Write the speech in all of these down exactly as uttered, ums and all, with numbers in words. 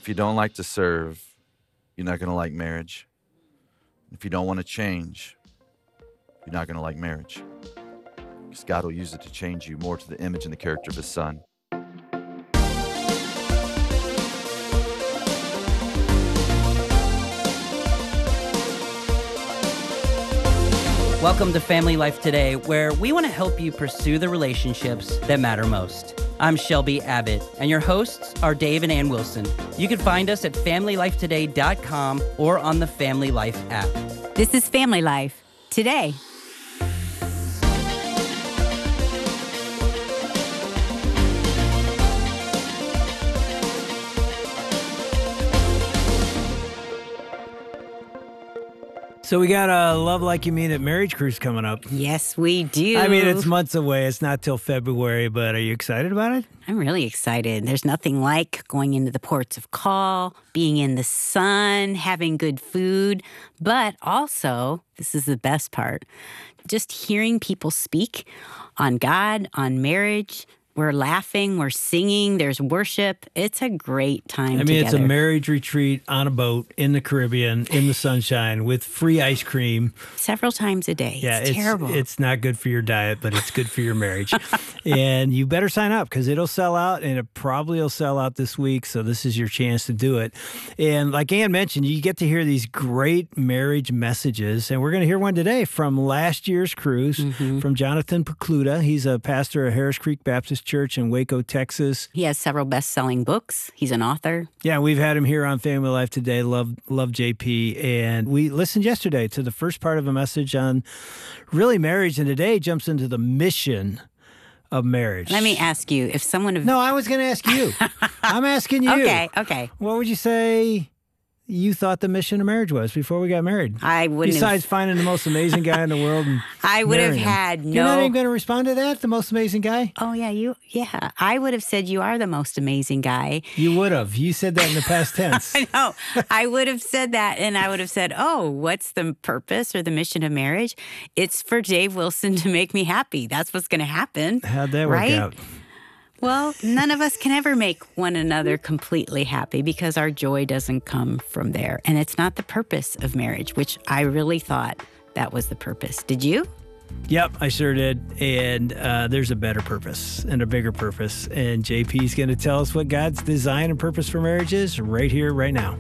If you don't like to serve, you're not going to like marriage. If you don't want to change, you're not going to like marriage. Because God will use it to change you more to the image and the character of his son. Welcome to Family Life Today, where we want to help you pursue the relationships that matter most. I'm Shelby Abbott, and your hosts are Dave and Ann Wilson. You can find us at family life today dot com or on the Family Life app. This is Family Life Today. So we got a Love Like You Mean It marriage cruise coming up. Yes, we do. I mean, it's months away. It's not till February, but are you excited about it? I'm really excited. There's nothing like going into the ports of call, being in the sun, having good food, but also, this is the best part, just hearing people speak on God, on marriage. We're laughing, we're singing, there's worship. It's a great time I mean, together. It's a marriage retreat on a boat in the Caribbean, in the sunshine, with free ice cream. Several times a day. Yeah, it's, it's terrible. It's not good for your diet, but it's good for your marriage. And you better sign up because it'll sell out, and it probably will sell out this week. So this is your chance to do it. And like Ann mentioned, you get to hear these great marriage messages. And we're going to hear one today from last year's cruise mm-hmm. from Jonathan Pokluda. He's a pastor at Harris Creek Baptist Church in Waco, Texas. He has several best-selling books. He's an author. Yeah, we've had him here on Family Life Today. Love, love J P. And we listened yesterday to the first part of a message on really marriage, and today jumps into the mission of marriage. Let me ask you, if someone... Have... No, I was going to ask you. I'm asking you. Okay, okay. What would you say you thought the mission of marriage was before we got married? I wouldn't Besides have... finding the most amazing guy in the world and I would have him. had no... You're not even going to respond to that, the most amazing guy? Oh, yeah, you. Yeah, I would have said you are the most amazing guy. You would have. You said that in the past tense. I know. I would have said that, and I would have said, oh, what's the purpose or the mission of marriage? It's for Dave Wilson to make me happy. That's what's going to happen. How'd that work right? out? Well, none of us can ever make one another completely happy because our joy doesn't come from there. And it's not the purpose of marriage, which I really thought that was the purpose. Did you? Yep, I sure did. And uh, there's a better purpose and a bigger purpose. And J P's going to tell us what God's design and purpose for marriage is right here, right now.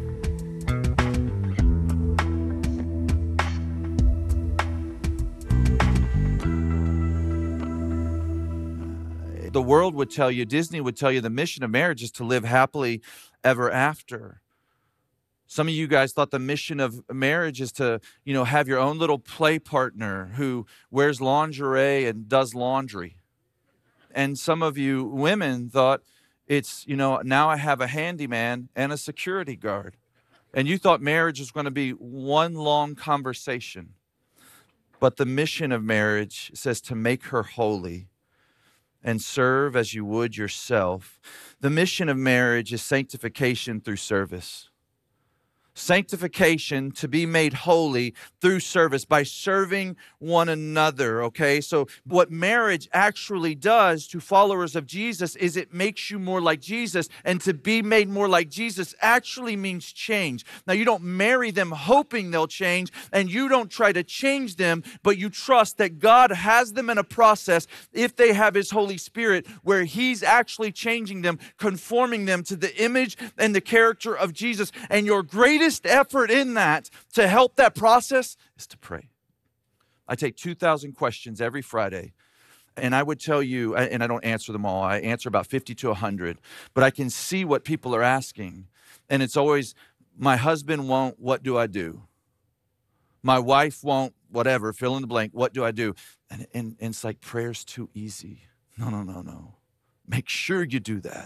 The world would tell you, Disney would tell you the mission of marriage is to live happily ever after. Some of you guys thought the mission of marriage is to, you know, have your own little play partner who wears lingerie and does laundry. And some of you women thought it's, you know, now I have a handyman and a security guard. And you thought marriage was going to be one long conversation. But the mission of marriage says to make her holy and serve as you would yourself. The mission of marriage is sanctification through service. Sanctification to be made holy through service by serving one another, okay? So what marriage actually does to followers of Jesus is it makes you more like Jesus, and to be made more like Jesus actually means change. Now, you don't marry them hoping they'll change, and you don't try to change them, but you trust that God has them in a process, if they have His Holy Spirit, where He's actually changing them, conforming them to the image and the character of Jesus. And your greatest effort in that to help that process is to pray. I take two thousand questions every Friday, and I would tell you, and I don't answer them all, I answer about fifty to one hundred, but I can see what people are asking. And it's always, my husband won't, what do I do? My wife won't, whatever, fill in the blank, what do I do? And, and, and it's like, prayer's too easy. No, no, no, no. Make sure you do that.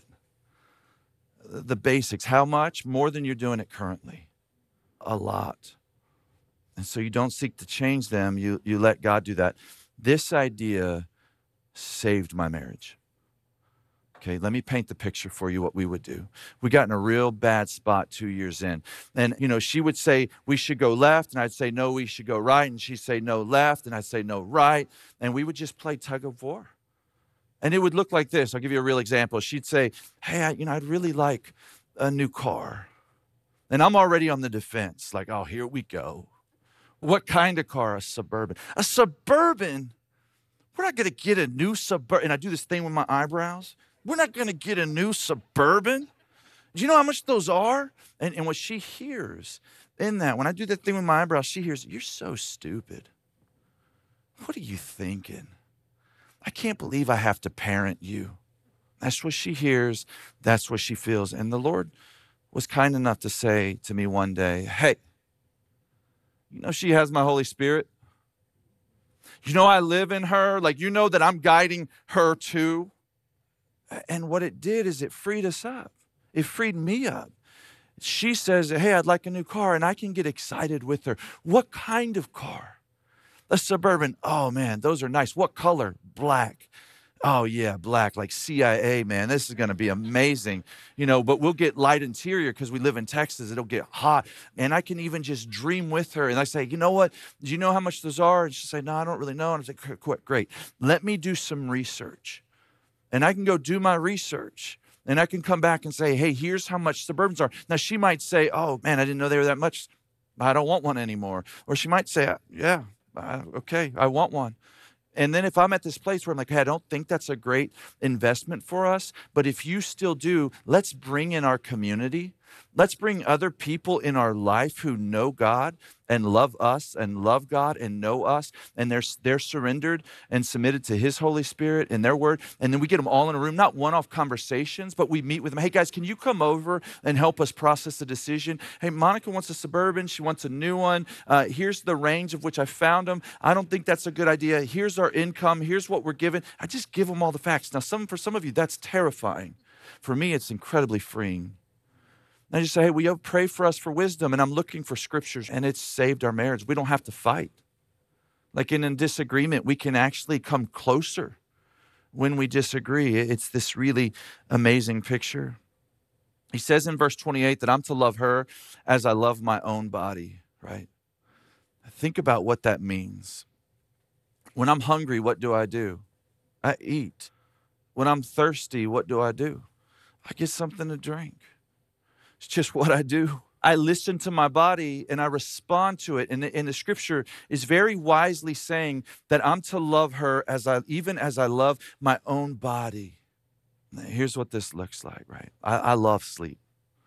The basics. How much? More than you're doing it currently. A lot. And so you don't seek to change them. You, you let God do that. This idea saved my marriage. Okay, let me paint the picture for you what we would do. We got in a real bad spot two years in. And, you know, she would say, we should go left. And I'd say, no, we should go right. And she'd say, no, left. And I'd say, no, right. And we would just play tug of war. And it would look like this. I'll give you a real example. She'd say, hey, I, you know, I'd really like a new car. And I'm already on the defense, like, oh, here we go. What kind of car? A Suburban. A Suburban? We're not going to get a new Suburban. And I do this thing with my eyebrows. We're not going to get a new Suburban. Do you know how much those are? And, and what she hears in that, when I do that thing with my eyebrows, she hears, you're so stupid. What are you thinking? I can't believe I have to parent you. That's what she hears. That's what she feels. And the Lord was kind enough to say to me one day, hey, you know she has my Holy Spirit? You know I live in her? Like, you know that I'm guiding her too? And what it did is it freed us up. It freed me up. She says, hey, I'd like a new car, and I can get excited with her. What kind of car? A Suburban. Oh, man, those are nice. What color? Black. Oh, yeah, black, like C I A, man. This is going to be amazing. You know, but we'll get light interior because we live in Texas. It'll get hot. And I can even just dream with her. And I say, you know what? Do you know how much those are? And she'll say, no, I don't really know. And I say, great. Let me do some research. And I can go do my research. And I can come back and say, hey, here's how much Suburbans are. Now, she might say, oh, man, I didn't know they were that much. I don't want one anymore. Or she might say, yeah, okay, I want one. And then if I'm at this place where I'm like, hey, I don't think that's a great investment for us, but if you still do, let's bring in our community. Let's bring other people in our life who know God and love us and love God and know us, and they're, they're surrendered and submitted to His Holy Spirit and their word. And then we get them all in a room, not one-off conversations, but we meet with them. Hey, guys, can you come over and help us process the decision? Hey, Monica wants a Suburban. She wants a new one. Uh, here's the range of which I found them. I don't think that's a good idea. Here's our income. Here's what we're given. I just give them all the facts. Now, some for some of you, that's terrifying. For me, it's incredibly freeing. And I just say, hey, will you pray for us for wisdom? And I'm looking for scriptures, and it's saved our marriage. We don't have to fight. Like in a disagreement, we can actually come closer when we disagree. It's this really amazing picture. He says in verse twenty-eight that I'm to love her as I love my own body, right? Think about what that means. When I'm hungry, what do I do? I eat. When I'm thirsty, what do I do? I get something to drink. It's just what I do. I listen to my body and I respond to it. And the, and the scripture is very wisely saying that I'm to love her as I, even as I love my own body. Now, here's what this looks like, right? I, I love sleep.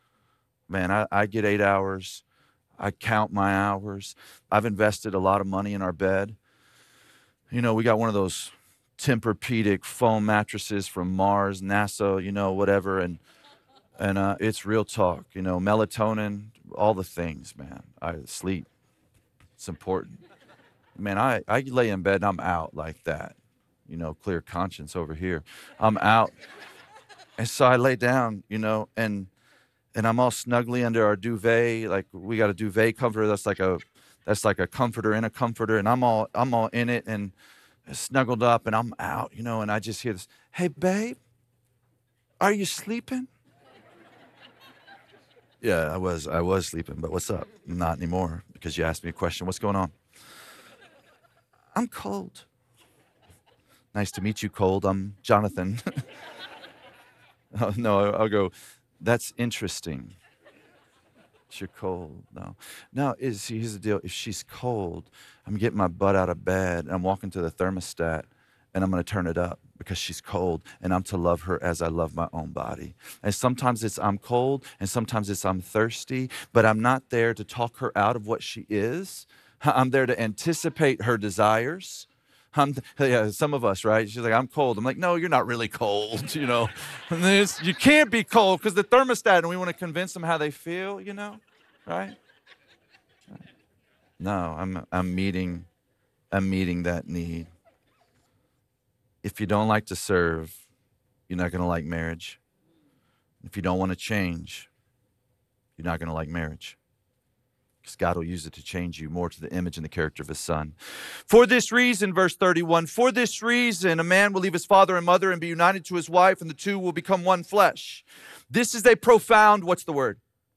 Man, I, I get eight hours. I count my hours. I've invested a lot of money in our bed. You know, we got one of those Tempur-Pedic foam mattresses from Mars, NASA, you know, whatever. And And uh, it's real talk, you know, melatonin, all the things, man. I sleep. It's important. Man, I, I lay in bed and I'm out like that. You know, clear conscience over here. I'm out. And so I lay down, you know, and and I'm all snugly under our duvet. Like we got a duvet comforter. That's like a that's like a comforter in a comforter. And I'm all I'm all in it and snuggled up and I'm out, you know, and I just hear this, hey, babe, are you sleeping? Yeah, I was I was sleeping, but what's up? Not anymore, because you asked me a question. What's going on? I'm cold. Nice to meet you, cold. I'm Jonathan. Oh, no, I'll go, that's interesting. You're cold. No. No, is, here's the deal. If she's cold, I'm getting my butt out of bed, and I'm walking to the thermostat, and I'm going to turn it up because she's cold, and I'm to love her as I love my own body. And sometimes it's I'm cold, and sometimes it's I'm thirsty, but I'm not there to talk her out of what she is. I'm there to anticipate her desires. I'm, yeah, some of us, right? She's like, I'm cold. I'm like, no, you're not really cold, you know. And this, you can't be cold because the thermostat, and we want to convince them how they feel, you know, right? No, I'm I'm meeting, I'm meeting that need. If you don't like to serve, you're not going to like marriage. If you don't want to change, you're not going to like marriage. Because God will use it to change you more to the image and the character of His Son. For this reason, verse thirty-one, for this reason, a man will leave his father and mother and be united to his wife, and the two will become one flesh. This is a profound, what's the word?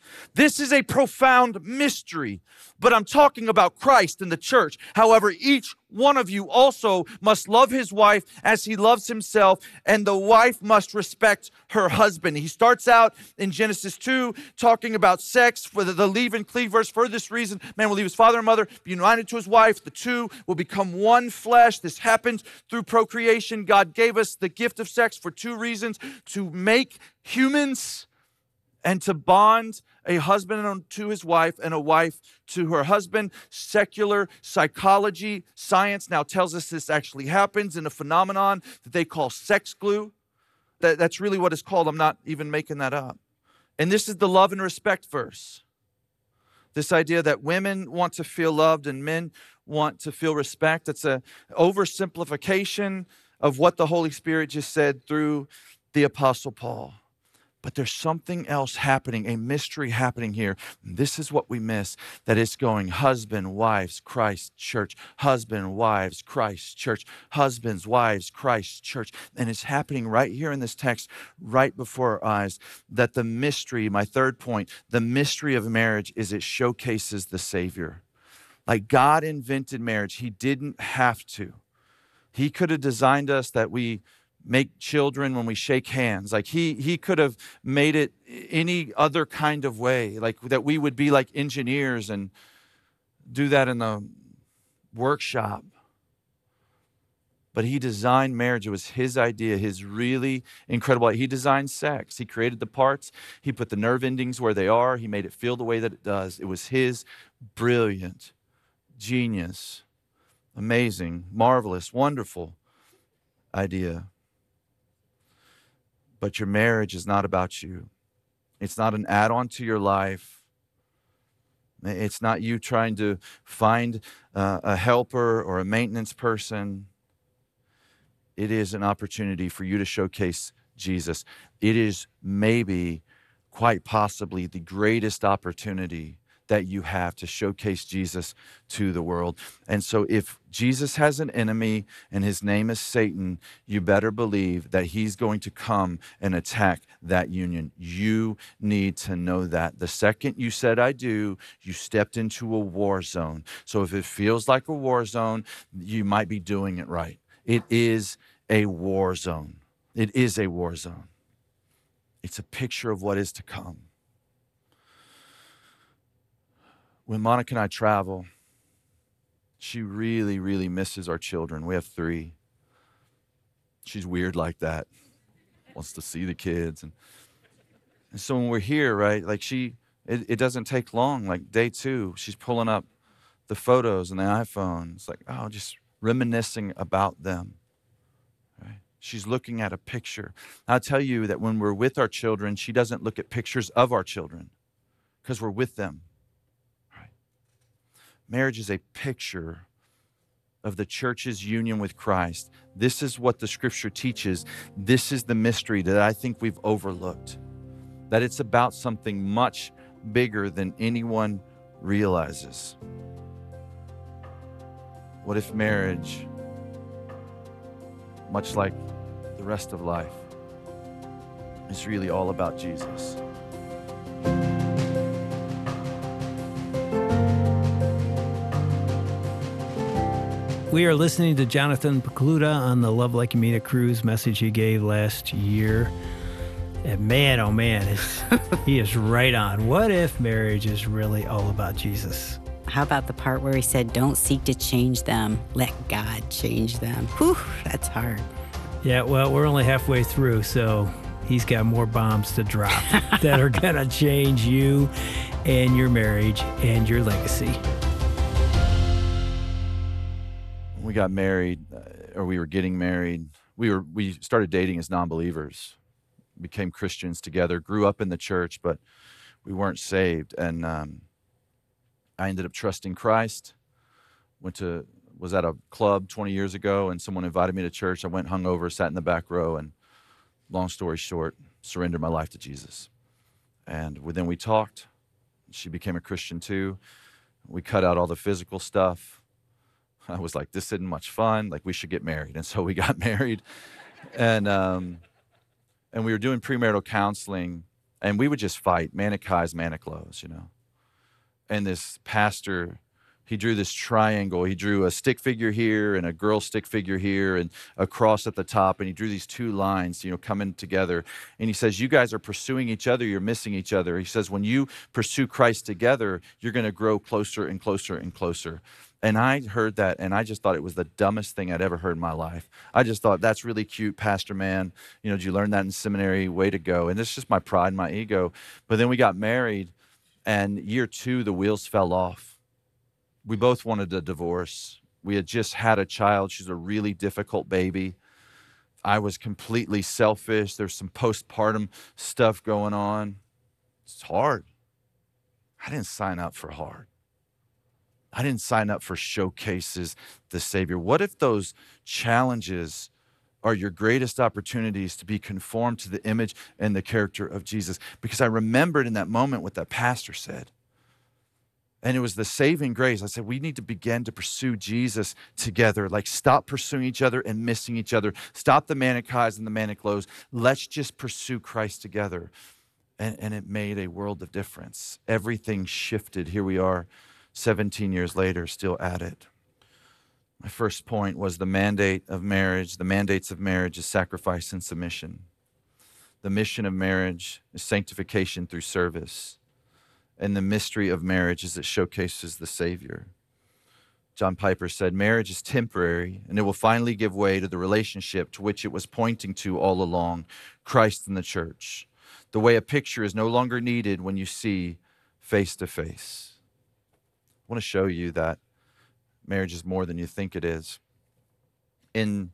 This is a profound mystery, but I'm talking about Christ and the church. However, each one of you also must love his wife as he loves himself, and the wife must respect her husband. He starts out in Genesis two talking about sex, for the, the leave and cleave verse. For this reason, man will leave his father and mother, be united to his wife. The two will become one flesh. This happens through procreation. God gave us the gift of sex for two reasons: to make humans and to bond a husband to his wife and a wife to her husband. Secular psychology, science now tells us this actually happens in a phenomenon that they call sex glue. That, that's really what it's called. I'm not even making that up. And this is the love and respect verse. This idea that women want to feel loved and men want to feel respect. It's an oversimplification of what the Holy Spirit just said through the Apostle Paul. But there's something else happening, a mystery happening here. This is what we miss, that it's going husband, wives, Christ, church, husband, wives, Christ, church, husbands, wives, Christ, church. And it's happening right here in this text, right before our eyes, that the mystery, my third point, the mystery of marriage is it showcases the Savior. Like God invented marriage. He didn't have to. He could have designed us that we make children when we shake hands. Like he he could have made it any other kind of way, like that we would be like engineers and do that in the workshop. But he designed marriage. It was his idea, his really incredible. He designed sex. He created the parts. He put the nerve endings where they are. He made it feel the way that it does. It was his brilliant, genius, amazing, marvelous, wonderful idea. But your marriage is not about you. It's not an add-on to your life. It's not you trying to find uh, a helper or a maintenance person. It is an opportunity for you to showcase Jesus. It is maybe, quite possibly, the greatest opportunity that you have to showcase Jesus to the world. And so if Jesus has an enemy and his name is Satan, you better believe that he's going to come and attack that union. You need to know that. The second you said, I do, you stepped into a war zone. So if it feels like a war zone, you might be doing it right. It is a war zone. It is a war zone. It's a picture of what is to come. When Monica and I travel, she really, really misses our children. We have three. She's weird like that. Wants to see the kids. And, and so when we're here, right, like she, it, it doesn't take long. Like day two, she's pulling up the photos on the iPhone. It's like, oh, just reminiscing about them. Right? She's looking at a picture. I'll tell you that when we're with our children, she doesn't look at pictures of our children because we're with them. Marriage is a picture of the church's union with Christ. This is what the scripture teaches. This is the mystery that I think we've overlooked. That it's about something much bigger than anyone realizes. What if marriage, much like the rest of life, is really all about Jesus? We are listening to Jonathan Pokluda on the Love Like You Mean It cruise message he gave last year. And man, oh man, it's, he is right on. What if marriage is really all about Jesus? How about the part where he said, don't seek to change them, let God change them? Whew, that's hard. Yeah, well, we're only halfway through, so he's got more bombs to drop that are going to change you and your marriage and your legacy. We got married, uh, or we were getting married. We were we started dating as non-believers, became Christians together, grew up in the church, but we weren't saved. And um, I ended up trusting Christ. Went to was at a club twenty years ago, and someone invited me to church. I went hungover, sat in the back row, and long story short, surrendered my life to Jesus. And then we talked. She became a Christian too. We cut out all the physical stuff. I was like, this isn't much fun. Like, we should get married. And so we got married. And um, and we were doing premarital counseling. And we would just fight, manic highs, manic lows, you know. And this pastor, he drew this triangle. He drew a stick figure here and a girl stick figure here and a cross at the top. And he drew these two lines, you know, coming together. And he says, you guys are pursuing each other. You're missing each other. He says, when you pursue Christ together, you're going to grow closer and closer and closer. And I heard that, and I just thought it was the dumbest thing I'd ever heard in my life. I just thought, that's really cute, Pastor man. You know, did you learn that in seminary? Way to go. And this is just my pride and my ego. But then we got married, and year two, the wheels fell off. We both wanted a divorce. We had just had a child. She's a really difficult baby. I was completely selfish. There's some postpartum stuff going on. It's hard. I didn't sign up for hard. I didn't sign up for showcases the Savior. What if those challenges are your greatest opportunities to be conformed to the image and the character of Jesus? Because I remembered in that moment what that pastor said. And it was the saving grace. I said, we need to begin to pursue Jesus together. Like, stop pursuing each other and missing each other. Stop the manic highs and the manic lows. Let's just pursue Christ together. And, and it made a world of difference. Everything shifted. Here we are, seventeen years later, still at it. My first point was the mandate of marriage. The mandates of marriage is sacrifice and submission. The mission of marriage is sanctification through service. And the mystery of marriage is it showcases the Savior. John Piper said, marriage is temporary, and it will finally give way to the relationship to which it was pointing to all along, Christ and the church. The way a picture is no longer needed when you see face to face. I want to show you that marriage is more than you think it is. In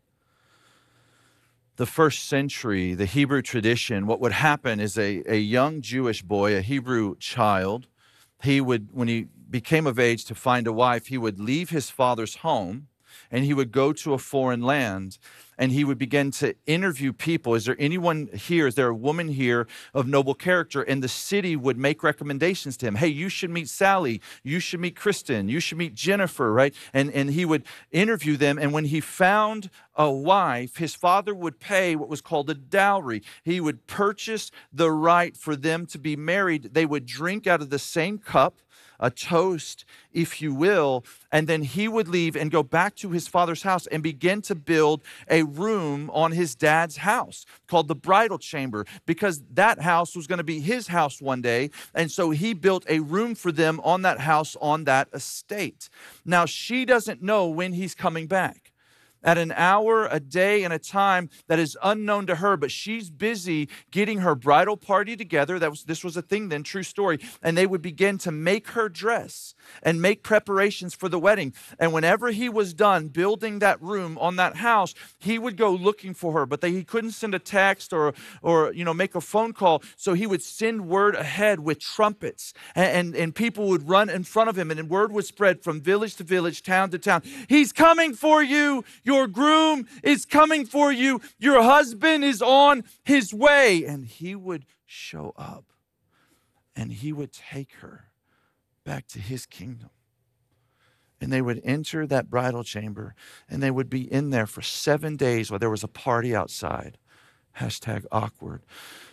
the first century, the Hebrew tradition, what would happen is a, a young Jewish boy, a Hebrew child, he would, when he became of age to find a wife, he would leave his father's home and he would go to a foreign land and he would begin to interview people. Is there anyone here? Is there a woman here of noble character? And the city would make recommendations to him. Hey, you should meet Sally. You should meet Kristen. You should meet Jennifer, right? And, and he would interview them. And when he found a wife, his father would pay what was called a dowry. He would purchase the right for them to be married. They would drink out of the same cup, a toast, if you will, and then he would leave and go back to his father's house and begin to build a room on his dad's house called the bridal chamber, because that house was going to be his house one day. And so he built a room for them on that house, on that estate. Now, she doesn't know when he's coming back. At an hour, a day, and a time that is unknown to her, but she's busy getting her bridal party together. That was this was a thing then, true story. And they would begin to make her dress and make preparations for the wedding. And whenever he was done building that room on that house, he would go looking for her, but they, he couldn't send a text or, or you know, make a phone call. So he would send word ahead with trumpets, and, and, and people would run in front of him, and word would spread from village to village, town to town. He's coming for you. Your groom is coming for you. Your husband is on his way. And he would show up and he would take her back to his kingdom. And they would enter that bridal chamber and they would be in there for seven days while there was a party outside. Hashtag awkward.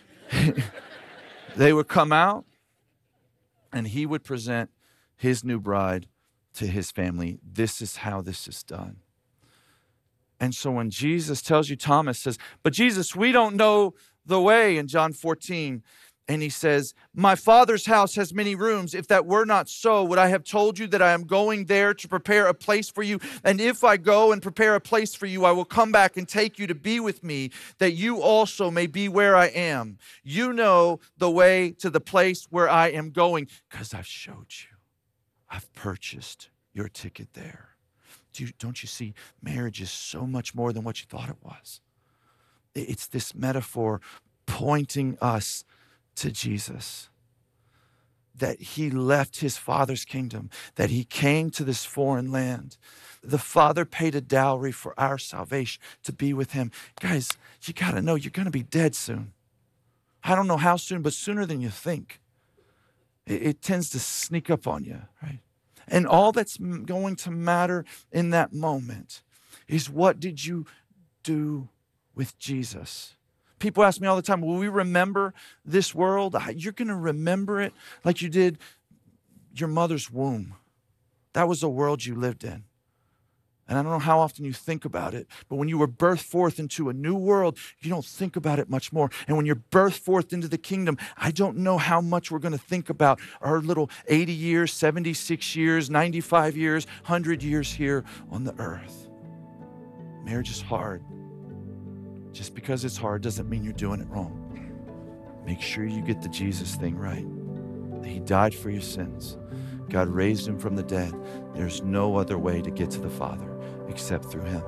They would come out and he would present his new bride to his family. This is how this is done. And so when Jesus tells you, Thomas says, but Jesus, we don't know the way in John fourteen. And he says, my Father's house has many rooms. If that were not so, would I have told you that I am going there to prepare a place for you? And if I go and prepare a place for you, I will come back and take you to be with me, that you also may be where I am. You know the way to the place where I am going, because I've showed you. I've purchased your ticket there. Do you, don't you see, marriage is so much more than what you thought it was. It's this metaphor pointing us to Jesus, that he left his Father's kingdom, that he came to this foreign land. The Father paid a dowry for our salvation to be with him. Guys, you got to know you're going to be dead soon. I don't know how soon, but sooner than you think. It, it tends to sneak up on you, right? And all that's going to matter in that moment is, what did you do with Jesus? People ask me all the time, will we remember this world? You're going to remember it like you did your mother's womb. That was the world you lived in. And I don't know how often you think about it, but when you were birthed forth into a new world, you don't think about it much more. And when you're birthed forth into the kingdom, I don't know how much we're going to think about our little eighty years, seventy-six years, ninety-five years, one hundred years here on the earth. Marriage is hard. Just because it's hard doesn't mean you're doing it wrong. Make sure you get the Jesus thing right. He died for your sins. God raised him from the dead. There's no other way to get to the Father except through him.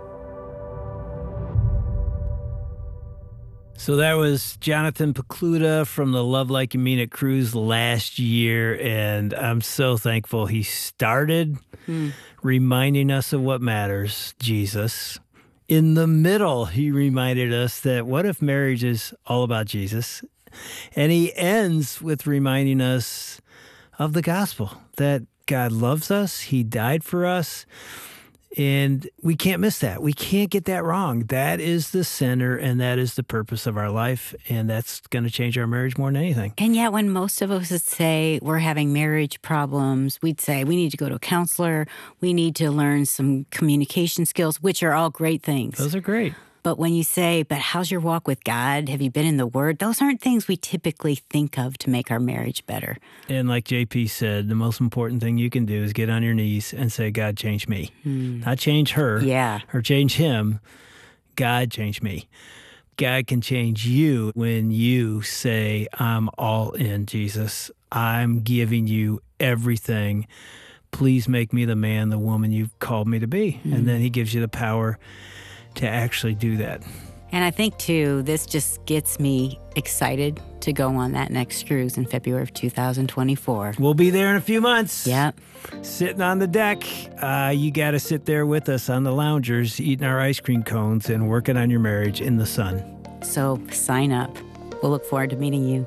So that was Jonathan Pokluda from the Love Like You Mean It cruise last year, and I'm so thankful he started hmm. reminding us of what matters, Jesus. In the middle, he reminded us that what if marriage is all about Jesus? And he ends with reminding us of the gospel, that God loves us, he died for us, and we can't miss that. We can't get that wrong. That is the center, and that is the purpose of our life, and that's going to change our marriage more than anything. And yet when most of us would say we're having marriage problems, we'd say we need to go to a counselor, we need to learn some communication skills, which are all great things. Those are great. But when you say, but how's your walk with God? Have you been in the Word? Those aren't things we typically think of to make our marriage better. And like J P said, the most important thing you can do is get on your knees and say, God, change me. Hmm. Not change her yeah. or change him. God, change me. God can change you when you say, I'm all in, Jesus. I'm giving you everything. Please make me the man, the woman you've called me to be. Hmm. And then he gives you the power to actually do that. And I think, too, this just gets me excited to go on that next cruise in February of two thousand twenty-four. We'll be there in a few months. Yep. Sitting on the deck. Uh, you got to sit there with us on the loungers, eating our ice cream cones and working on your marriage in the sun. So sign up. We'll look forward to meeting you.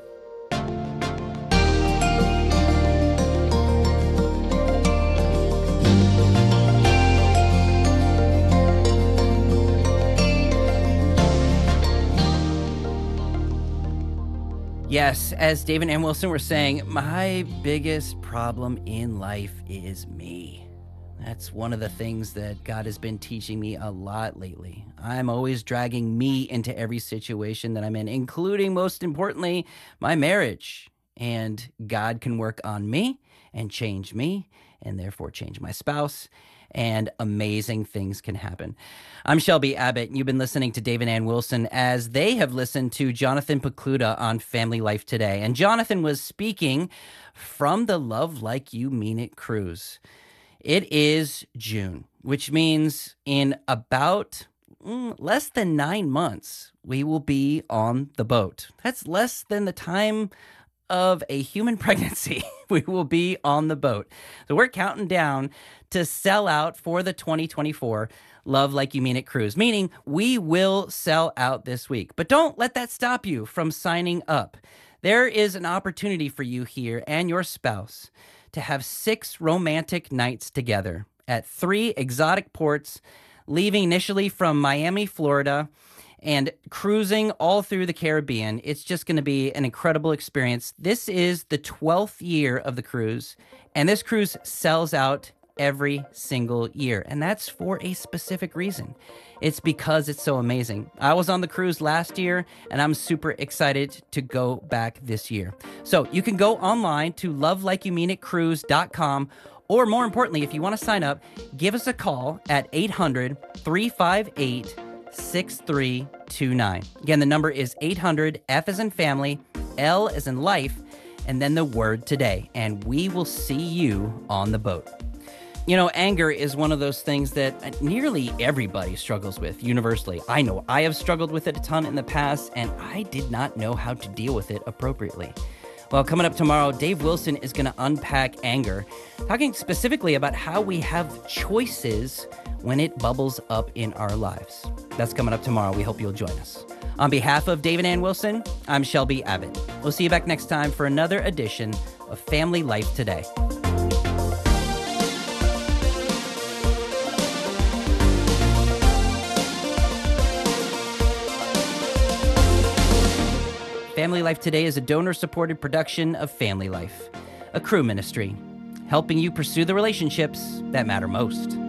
Yes, as David and Wilson were saying, my biggest problem in life is me. That's one of the things that God has been teaching me a lot lately. I'm always dragging me into every situation that I'm in, including, most importantly, my marriage. And God can work on me and change me, and therefore change my spouse, and amazing things can happen. I'm Shelby Abbott, and you've been listening to Dave and Ann Wilson as they have listened to Jonathan Pokluda on Family Life Today. And Jonathan was speaking from the Love Like You Mean It cruise. It is June, which means in about mm, less than nine months, we will be on the boat. That's less than the time of a human pregnancy. We will be on the boat. So we're counting down to sell out for the twenty twenty-four Love Like You Mean It cruise, meaning we will sell out this week. But don't let that stop you from signing up. There is an opportunity for you here and your spouse to have six romantic nights together at three exotic ports, leaving initially from Miami, Florida, and cruising all through the Caribbean. It's just going to be an incredible experience. This is the twelfth year of the cruise, and this cruise sells out every single year, and that's for a specific reason. It's because it's so amazing. I was on the cruise last year, and I'm super excited to go back this year. So you can go online to love like you mean it cruise dot com, or more importantly, if you want to sign up, give us a call at eight hundred, three five eight, six three two nine. Again, the number is eight hundred, F as in family, L as in life, and then the word today, and we will see you on the boat. You know, anger is one of those things that nearly everybody struggles with universally. I know I have struggled with it a ton in the past, and I did not know how to deal with it appropriately. Well, coming up tomorrow, Dave Wilson is going to unpack anger, talking specifically about how we have choices when it bubbles up in our lives. That's coming up tomorrow. We hope you'll join us. On behalf of Dave and Ann Wilson, I'm Shelby Abbott. We'll see you back next time for another edition of Family Life Today. Life Today is a donor-supported production of Family Life, a Cru ministry, helping you pursue the relationships that matter most.